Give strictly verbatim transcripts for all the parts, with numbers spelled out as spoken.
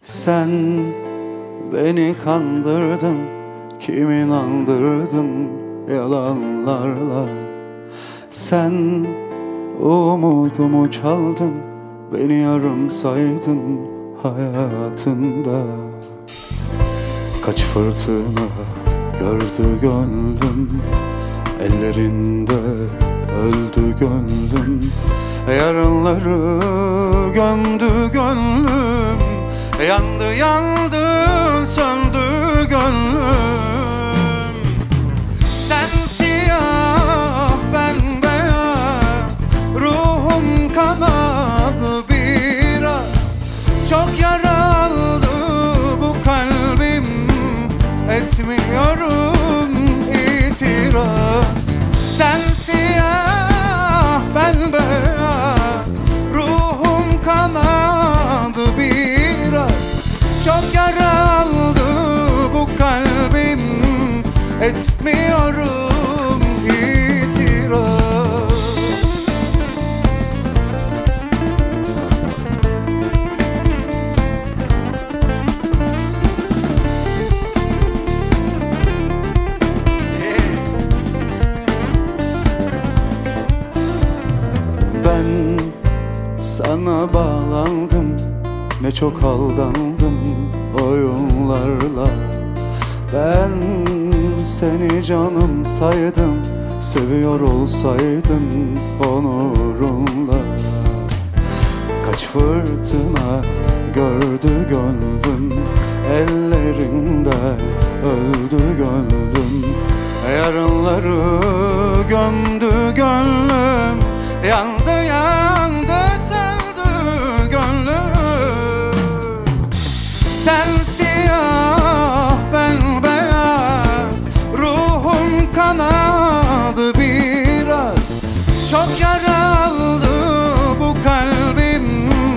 Sen beni kandırdın, kim inandırdın yalanlarla. Sen umudumu çaldın, beni yarım saydın hayatında. Kaç fırtına gördü gönlüm, ellerinde öldü gönlüm. Yarınları gömdü gönlüm, yandı yandı söndü gönlüm. Sen siyah ben beyaz, ruhum kanadı biraz. Çok yaralı bu kalbim, etmiyorum itiraz. Sen siyah ben beyaz, ruhum kanadı biraz. Çok yaralı bu kalbim, etmiyorum itiraz. Ben sana bağlandım, ne çok aldandım oyunlarla. Ben seni canım saydım, seviyor olsaydım onurumla. Kaç fırtına gördü gönlüm, ellerinde öldü gönlüm. Yarınları gömdü gönlüm, yandı yandı söndü gönlüm. Sen siyah ben beyaz, ruhum kanadı biraz. Çok yaralı bu kalbim,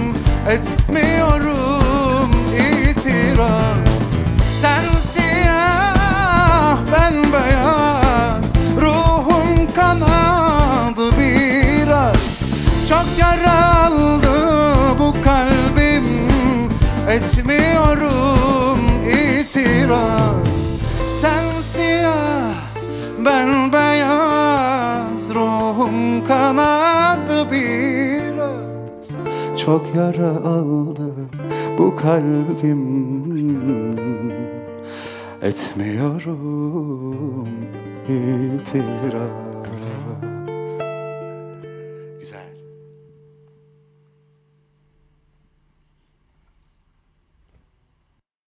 etmiyorum itiraz. Sen siyah ben beyaz, ruhum kanadı biraz. Çok yaralı bu kalbim, etmiyorum itiraz. Sen siyah ben beyaz, ruhum kanadı biraz. Çok yara aldı bu kalbim, etmiyorum itiraz.